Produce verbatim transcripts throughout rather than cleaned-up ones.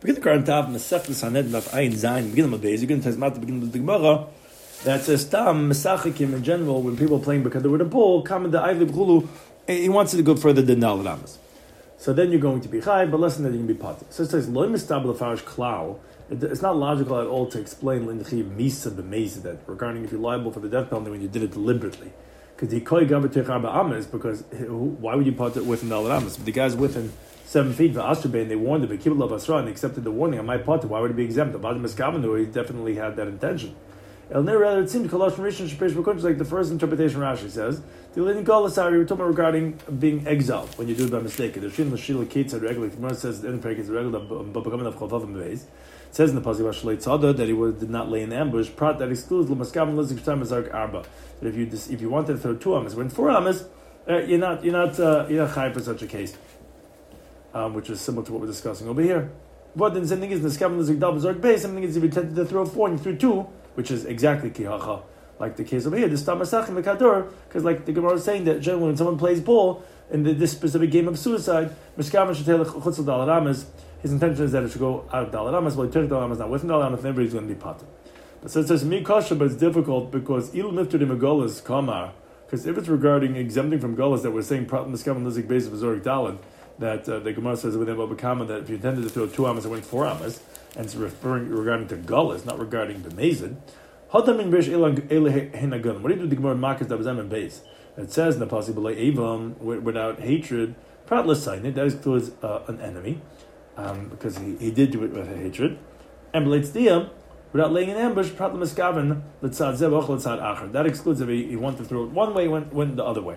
Begin the current top Masechtas Haned Daf Ayin Zayin beginning of days. You're going to tell the beginning of the Gemara that says Tam Mesachikim in general when people are playing because they were the bull, come the Ivli B'chulu, he wants you to go further than Daled Amos. So then you're going to be Chai, but less than that you can be Pater. So it says Lo Mistabel Farish Klau. It's not logical at all to explain Lindechi Misa B'Meza that regarding if you're liable for the death penalty when you did it deliberately. Because he koi gaber techar Amas because why would you Pater with him Daled Amos? If the guy's with him seven feet for Ashrabay, and they warned him, Kibul of Asra, and they accepted the warning. I might pot why would he be exempt? About Miskavanu, he definitely had that intention. El rather it seemed Kalash Rishon Shapesh B'Kunch, like the first interpretation Rashi says. The Lin Galasari, we were talking regarding being exiled when you do it by mistake. The Shin Lashila Keats regularly, the Gemara says, the end is regular, but becoming of Chavavim Beis. It says in the Pasuk Vashalei Tzada that he was, did not lay in ambush. Prat that excludes L'Maskavim Lizik Shtam Azark Arba. That if you if you wanted to throw two amas, when four amas, uh, you're not you're not uh, you're not high for such a case. Um, which is similar to what we're discussing over here. But then the same thing is the skavim is dal bezorg base. Something is if you tended to throw four and you threw two, which is exactly kihacha, like the case over here. The stamasachim mekador, because like the Gemara is saying that generally when someone plays ball in the, this specific game of suicide, miskavim should tell chutz daled amos. His intention is that it should go out of daled amos. Well, he took daled amos not with daled amos. Everybody's going to be pater. But so it says mi kasha, but it's difficult because il mifter de megolas kamar. Because if it's regarding exempting from golas that we're saying prat miskavim lizik base of bezorg daled. That uh, the Gemara says within Baba Kama that if you intended to throw two amas, it went four amas, and it's referring regarding to gullahs, not regarding the mazid. What do you do the Gemara Makas that was in base? It says in the possible Avon without hatred, that excludes uh, an enemy, um, because he, he did do it with a hatred, and Bleitzdiam without laying an ambush, that excludes if he, he wanted to throw it one way, went went the other way.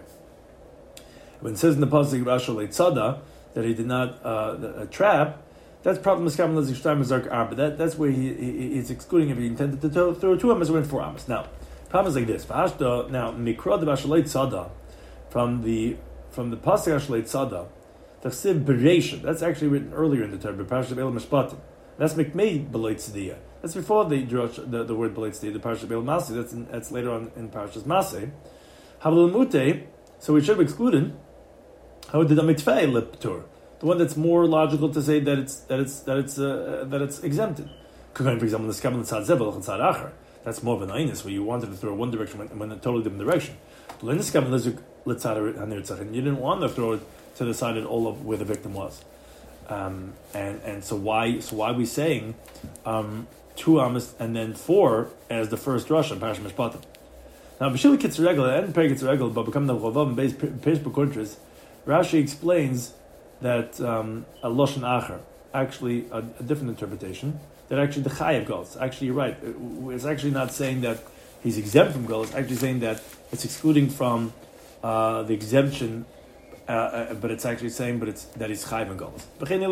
When it says in the pasuk Rashalei Tzada that he did not uh, a trap, that's probably Miskam Lezik Shtaim Zark Arba. That that's where he, he he's excluding if he intended to throw, throw two amas or went four amas. Now, problem is like this. Now, Mikra de Rashalei Tzada from the from the pasuk Rashalei Tzada, Tachsiv Bereisha. That's actually written earlier in the Torah. Parashat Be'el Mishpatim. That's Mikmei B'lei Tzediyah. That's before the the, the word B'lei Tzediyah. The Parashat Be'el Maseh. That's in, that's later on in Parashat Maseh. Havul Mute. So we should have excluded. How did the mitfei liptur? The one that's more logical to say that it's that it's that it's uh, that it's exempted. For example, the skabel tzad zevel tzad acher. That's more of an einus where you wanted to throw one direction when, when a totally different direction. But in the skabel tzad hanir tzad, you didn't want to throw it to the side of all of where the victim was. Um, and and so why so why are we saying um, two amas and then four as the first rush on Parashat Mishpatim? Now, B'shili Kitzregel and Perek Kitzregel, but become the Chavav and Beis Peish B'Kuntris. Rashi explains that um, a Loshen Acher, actually a, a different interpretation, that actually the Chayav goes. Actually, you're right. It, it's actually not saying that he's exempt from goals. It's actually saying that it's excluding from uh, the exemption, uh, uh, but it's actually saying but it's that he's Chayav in goals.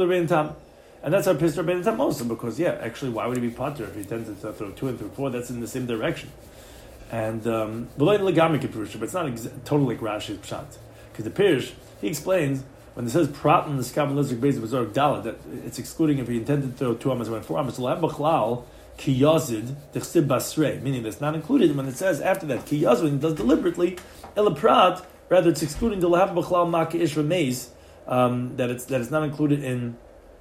And that's our Pistor Ben Tam also, because, yeah, actually, why would he be Potter if he tends to throw two and throw four? That's in the same direction. And, um, but it's not ex- totally like Rashi's Pshat. Because the Pirish, he explains when it says Prat and the Skavim Lizik Beis of Zorg Dalet that it's excluding if he intended to throw two amas or four amas. Ki Yazid Dechsib Basrei, meaning that's not included when it says after that Ki Yazid when he does deliberately El Prat, rather it's excluding the Lahab B'chlal Maki Ishra Meis, um, that it's that it's not included in.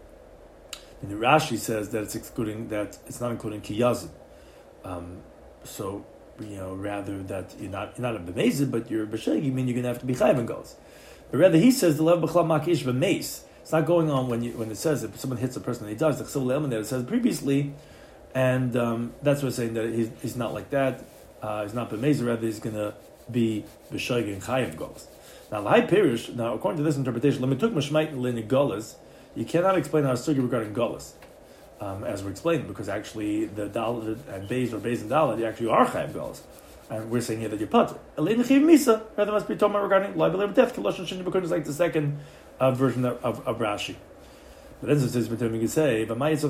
And the Rashi says that it's excluding that it's not including Ki Yazid. Um, so. You know, rather that you're not you're not a b'mezid, but you're a b'sheg, you mean you're going to have to be chayv in goals. But rather, he says the lev b'chlam makish b'meis. It's not going on when you when it says if someone hits a person and he dies. The chsil element that it says previously, and um, that's what it's saying that he's, he's not like that. Uh, he's not b'mezid. Rather, he's going to be b'sheg in chayv goals. Now, l'hai pirish. Now, according to this interpretation, l'mituk mashmait l'nigolas. You cannot explain our sugi regarding golas. Um, as we're explaining, because actually the Dalet and Beis or Beis and Dalet, you actually are Chayav goals. And we're saying here that you're Pater. Elei Nechiv Misa, rather must be talking regarding liability of death, Kaloshan Shin B'Kuntris, like the second uh, version of, of, of Rashi. But then it says, we can say,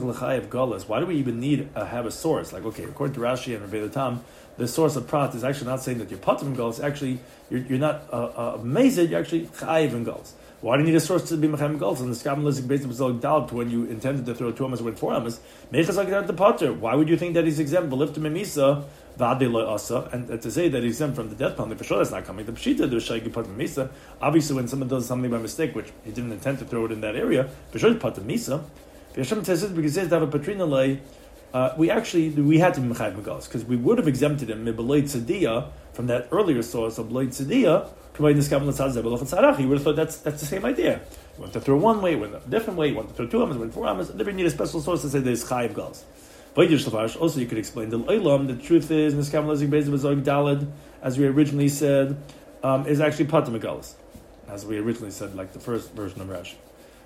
why do we even need to have a source? Like, okay, according to Rashi and Rabbi Tam, the source of Prat is actually not saying that you're Pater in goals, actually, you're, you're not uh, uh, Mazid, you're actually Chayav in goals. Why do you need a source to be Mechem Gols? And the Skam Lizik based on doubt when you intended to throw two amas with four amas. Mechas like that the Potter. Why would you think that he's exempt? Lift him Misa, Vade Lo Asa, and to say that he's exempt from the death penalty, for sure that's not coming. The Pshita do Shaykh Pat Misa. Obviously, when someone does something by mistake, which he didn't intend to throw it in that area, for sure Pat Misa. Hashem says because it says to have a patrina lay. Uh, we actually we had to be mechayiv megalos because we would have exempted him mibelei tzediyah from that earlier source of belei tzediyah. You would have thought that's that's the same idea. You want to throw one way, went a different way. You want to throw two amas, went four amas. Then you need a special source to say there's chayiv galos. Also, you could explain the olam. The truth is, niskam lezik beis b'zog daled, as we originally said, um, is actually pater megalos, as we originally said, like the first version of Rashi.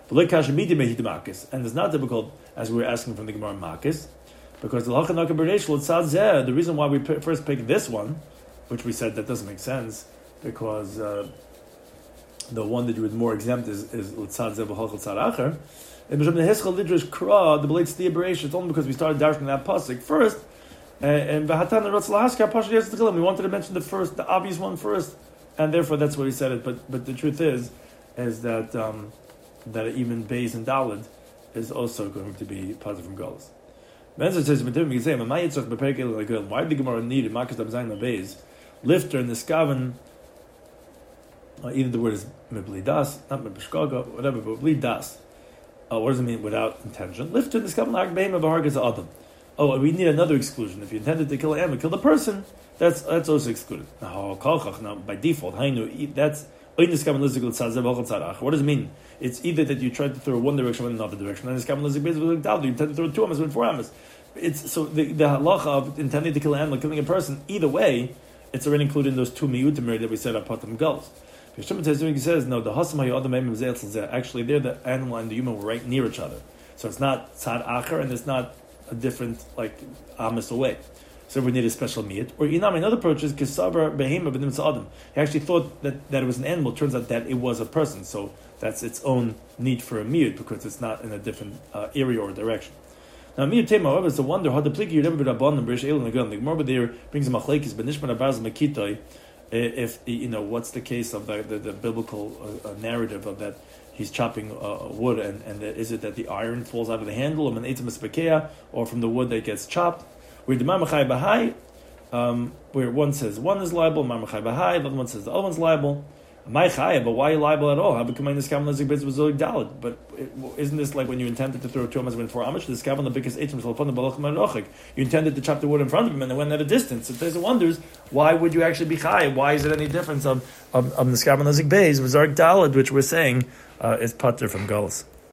And it's not difficult, as we were asking from the Gemara Makis. Because the Lachanaka B'Reish L'Tzad the reason why we p- first picked this one, which we said that doesn't make sense, because uh, the one that you would more exempt is is L'Tzad Zeh B'Hol L'Tzad Acher. And B'Shem Nehischal Lidrash Kra, the B'Leit Tzediyah B'Reish, it's only because we started dashing that pasuk first, and V'Hatan Rotz Lahaskar Pasha Yetz T'chilim. We wanted to mention the first, the obvious one first, and therefore that's why we said it. But but the truth is, is that um, that even Beis and Daled is also going to be positive from Golos. Menzer says, why did the Gemara need it? Makas Dam Zayin Beis, lifter in the skaven. Uh, either the word is mibli das, not mibishkaga, whatever, but mibli das. Uh, what does it mean without intention? Lifter in the skaven lag beim of hargas adam. Oh, we need another exclusion. If you intended to kill an animal, kill the person. That's that's also excluded. Now, now by default, that's what does it mean? It's either that you try to throw one direction or another direction, and you intend to throw two amas and four amas. It's so the, the halacha of intending to kill an animal, killing a person. Either way, it's already included in those two miyutim that we said are patam gulls. He says no. The hasam actually there the animal and the human were right near each other, so it's not tzad acher and it's not a different like amas away. So we need a special miyut. Or inam, another approach is kisaber behema b'nim tzadam. He actually thought that, that it was an animal. Turns out that it was a person. So that's its own need for a miyut because it's not in a different uh, area or direction. Now miyut tema, however, is a wonder how the pliki you never rabban and b'rish elon again. The Gemara there brings a machlekes benishman abaz mekitoi. If you know what's the case of the the, the biblical uh, narrative of that he's chopping uh, wood and and the, is it that the iron falls out of the handle or or from the wood that gets chopped? Where the Mamachai Bahai, um, where one says one is liable, Mamachai Bahai, the other one says the other one's liable. My Chaya, but why liable at all? How become this kavan lezik bez was daled? But isn't this like when you intended to throw two amas when four amas? This kavan the biggest eight you intended to chop the wood in front of him and they went at a distance. If there's wonders, why would you actually be Chaya? Why is it any difference of of, of the kavan lezik bez was daled, which we're saying uh, is pater from Gullus?